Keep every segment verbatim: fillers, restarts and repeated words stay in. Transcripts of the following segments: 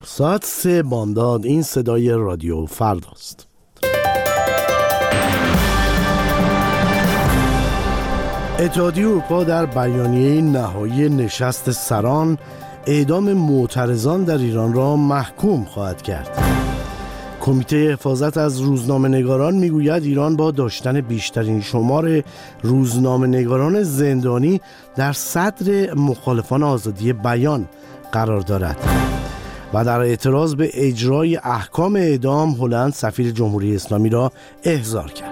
ساعت سه بامداد. این صدای رادیو فرداست. اتحادیه اروپا در بیانیه نهایی نشست سران اعدام معترضان در ایران را محکوم خواهد کرد. کمیته حفاظت از روزنامه‌نگاران میگوید ایران با داشتن بیشترین شمار روزنامه‌نگاران زندانی در صدر مخالفان آزادی بیان قرار دارد. و در اعتراض به اجرای احکام اعدام، هلند سفیر جمهوری اسلامی را احضار کرد.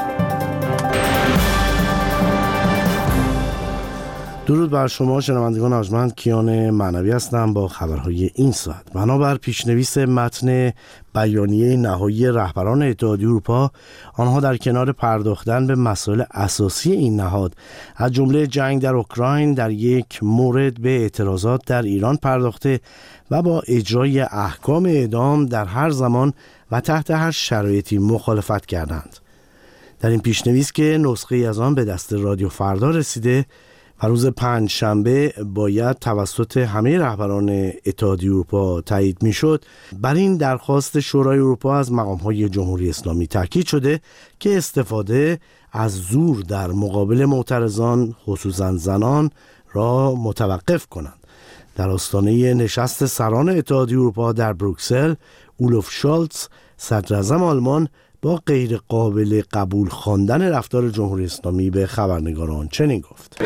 درود بر شما شنوندگان ارجمند، کیان معنوی هستم با خبرهای این ساعت. بنابر پیشنویس متن بیانیه نهایی رهبران اتحادیه اروپا، آنها در کنار پرداختن به مسائل اساسی این نهاد از جمله جنگ در اوکراین، در یک مورد به اعتراضات در ایران پرداخته و با اجرای احکام اعدام در هر زمان و تحت هر شرایطی مخالفت کردند. در این پیشنویس که نسخه از آن به دست رادیو فردا رسیده و روز پنج شنبه باید توسط همه رهبران اتحادیه اروپا تایید میشد، بر این درخواست شورای اروپا از مقام‌های جمهوری اسلامی تاکید شده که استفاده از زور در مقابل معترضان، خصوصا زنان، را متوقف کنند. در آستانه نشست سران اتحادیه اروپا در بروکسل، اولوف شالتز صدراعظم آلمان با غیر قابل قبول خواندن رفتار جمهوری اسلامی به خبرنگاران چنین گفت: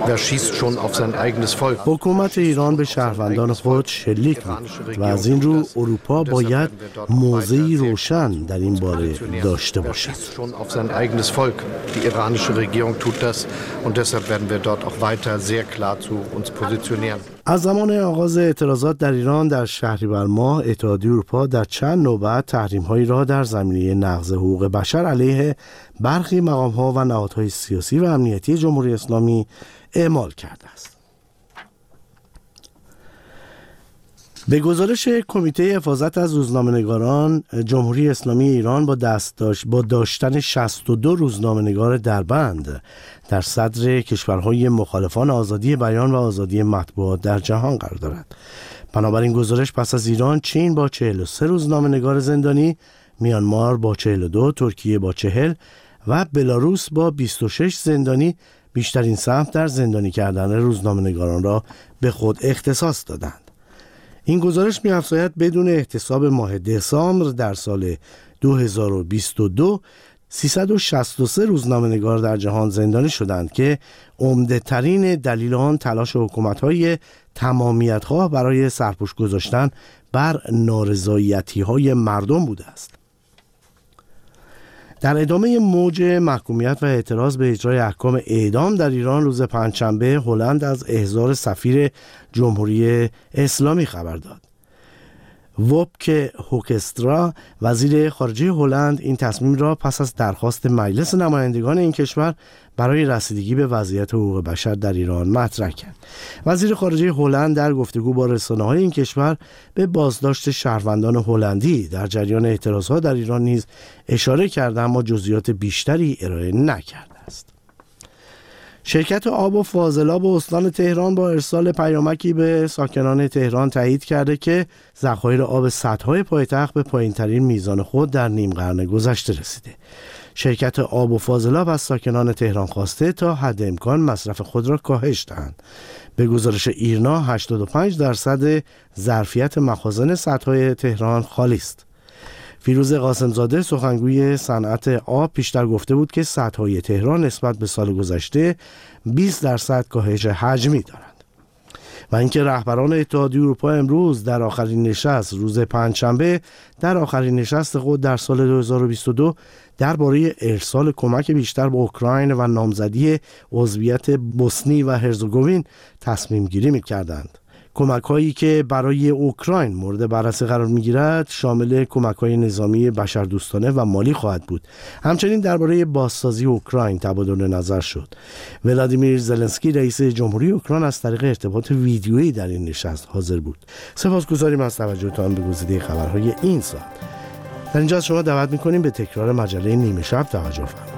حکومت ایران به شهروندان خود شلیک می‌کند و از این رو اروپا باید موضعی روشن در این باره داشته باشد. از زمان آغاز اعتراضات در ایران در شهریور ماه، اتحادیه اروپا در چند نوبت تحریم‌هایی را در زمینه نقض حقوق بشر علیه برخی مقام‌ها و نهادهای سیاسی و امنیتی جمهوری اسلامی اعمال کرده است. به گزارش کمیته حفاظت از روزنامه‌نگاران، جمهوری اسلامی ایران با دست داشت با داشتن شصت و دو روزنامه‌نگار دربند در صدر کشورهای مخالفان آزادی بیان و آزادی مطبوعات در جهان قرار دارد. بنابراین گزارش پس از ایران، چین با چهل و سه روزنامه‌نگار زندانی، میانمار با چهل و دو، ترکیه با چهل و بلاروس با بیست و شش زندانی بیشترین سهم در زندانی کردن روزنامه‌نگاران را به خود اختصاص دادند. این گزارش می‌افزاید بدون احتساب ماه دسامبر در سال دو هزار و بیست و دو سیصد و شصت و سه روزنامه‌نگار در جهان زندانی شدند که عمده‌ترین دلیل آن تلاش حکومت‌های تمامیت‌خواه برای سرپوش گذاشتن بر نارضایتی‌های مردم بوده است. در ادامه موج محکومیت و اعتراض به اجرای احکام اعدام در ایران، روز پنجشنبه هلند از احضار سفیر جمهوری اسلامی خبر داد. ووبکه هوکسترا، وزیر خارجه هلند، این تصمیم را پس از درخواست مجلس نمایندگان این کشور برای رسیدگی به وضعیت حقوق بشر در ایران مطرح کرد. وزیر خارجه هلند در گفتگو با رسانه‌های این کشور به بازداشت شهروندان هلندی در جریان اعتراضات در ایران نیز اشاره کرد، اما جزئیات بیشتری ارائه نکرده است. شرکت آب و فاضلاب استان تهران با ارسال پیامکی به ساکنان تهران تایید کرده که ذخایر آب سدهای پایتخت به پایین‌ترین میزان خود در نیم قرن گذشته رسیده. شرکت آب و فاضلاب از ساکنان تهران خواسته تا حد امکان مصرف خود را کاهش دهند. به گزارش ایرنا، هشتاد و پنج درصد ظرفیت مخازن سدهای تهران خالی است. فیروز قاسمزاده، سخنگوی صنعت آب، پیشتر گفته بود که سدهای تهران نسبت به سال گذشته بیست درصد کاهش حجمی دارند. و اینکه رهبران اتحادیه اروپا امروز در آخرین نشست روز پنجشنبه در آخرین نشست خود در سال دو هزار و بیست و دو درباره ارسال کمک بیشتر به اوکراین و نامزدی عضویت بوسنی و هرزگوین تصمیم گیری می‌کردند. کمک‌هایی که برای اوکراین مورد بررسی قرار می‌گیرد شامل کمک‌های نظامی، بشردوستانه و مالی خواهد بود. همچنین درباره بازسازی اوکراین تبادل نظر شد. ولادیمیر زلنسکی، رئیس جمهوری اوکراین، از طریق ارتباط ویدیویی در این نشست حاضر بود. سپاسگزاریم از توجهتان به گزیده خبرهای این ساعت. در اینجا از شما دعوت می‌کنیم به تکرار مجله نیمه شب توجه فرمایید.